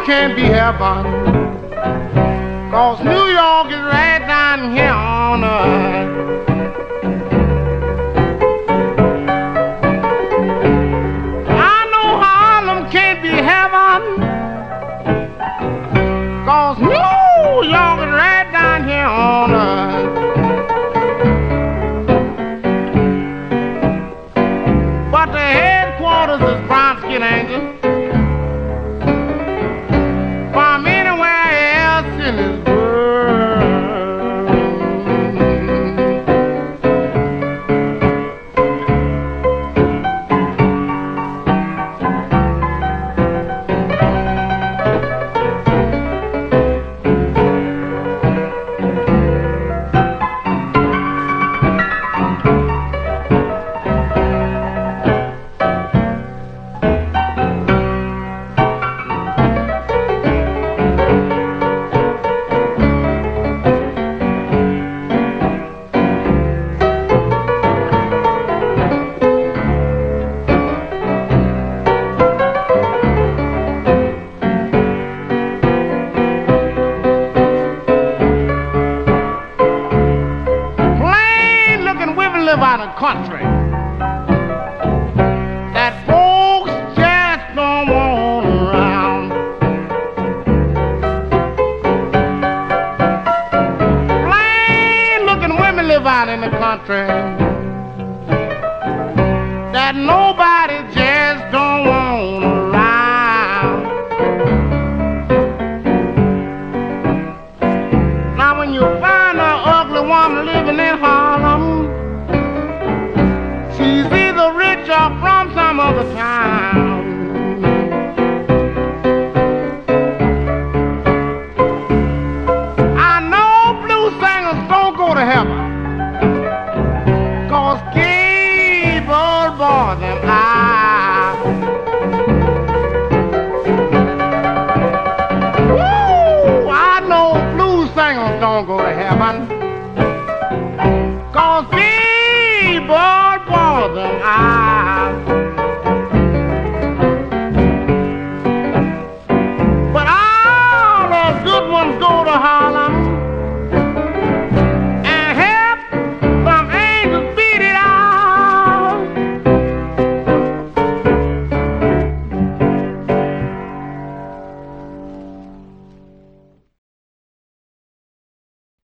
can't be heaven, 'cause New York is right down here on earth. I know Harlem can't be heaven, 'cause New York is right down here on earth. But the headquarters is Brown Skin Angel. From anywhere else in this world. Live out of country that folks just don't want around. Plain looking women live out in the country